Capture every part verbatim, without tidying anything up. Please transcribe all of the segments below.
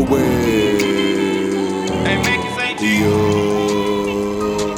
away. Yo.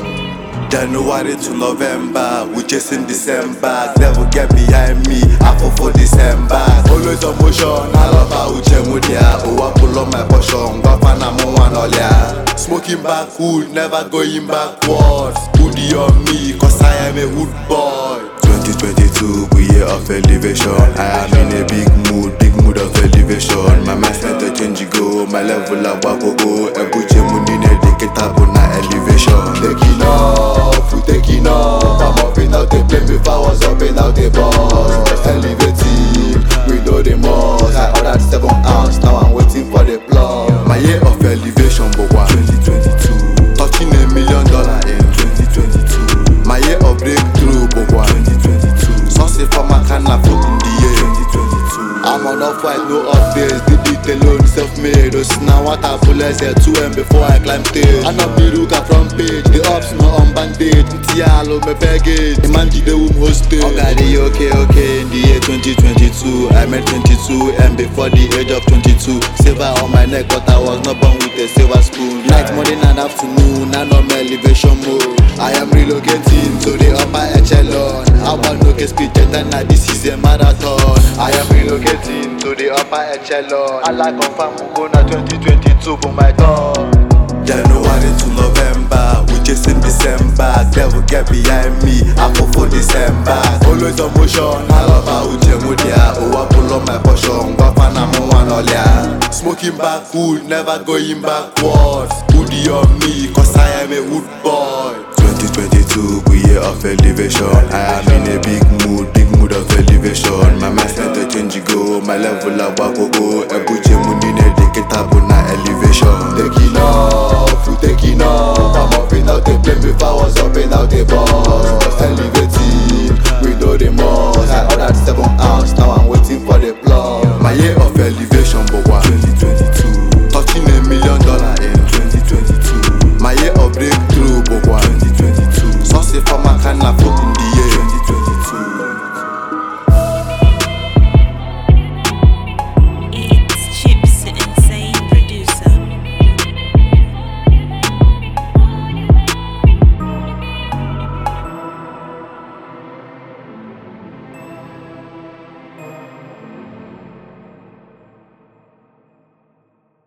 January to November, we chasing December. Devil get behind me, I fall for December. Always on motion, I love how Uche Mudia. Oh, I pull on my portion, Bafana Moan Olia. Smoking back hood, never going backwards. Hoodie on me, cause I am a hood boy. twenty twenty-two, we year of elevation. I am in a big mood, big mood of elevation. My mindset a change go, my level up go go. Ebuche Munine deketabu na elevation. Taking off, we taking off. I'm hopping out the plane before I was hopping out the bus. Elevating, we know the most. I ordered seven ounce, now I'm waiting for the plug. My year of elevation, but one twenty twenty-two. Touching a million dollar in twenty twenty-two. My year of breakthrough, but one twenty twenty-two. Saucy for my can of food in the year twenty twenty-two. I'm on off-white, no updates. Did it alone, self-made. Oh, now what I pull I said two M before I climb stage. I know me look at front page. The ups no on bandage. Tialo me package. The man did the womb hostage. Okay, okay, okay. In the year twenty twenty-two, I made twenty-two and before the age of twenty-two. Silver on my neck, but I was not born with a silver spoon. Night, morning and afternoon, I know my elevation mode. I am relocating to the upper echelon. I want no get speed, and now this is a marathon. I am relocating to the upper echelon. I like confirm Mugona twenty twenty-two for my turn. January to November, we chasing December. Devil get behind me, I fall for December. Always on motion, I love how Uche Mudia. Oh, I pull on my portion, Bafana Moan Olia. Smoking back hood, never going backwards. Hoodie on me, cause I am a wood boy. twenty twenty-two, we year of elevation. I am in a big mood, big mood of elevation. My mindset a change go, my level up go go. Ebuche Munine deketabu na elevation. Taking off, we taking off. I'm hopping out the plane before I was hopping out the bus. Elevation.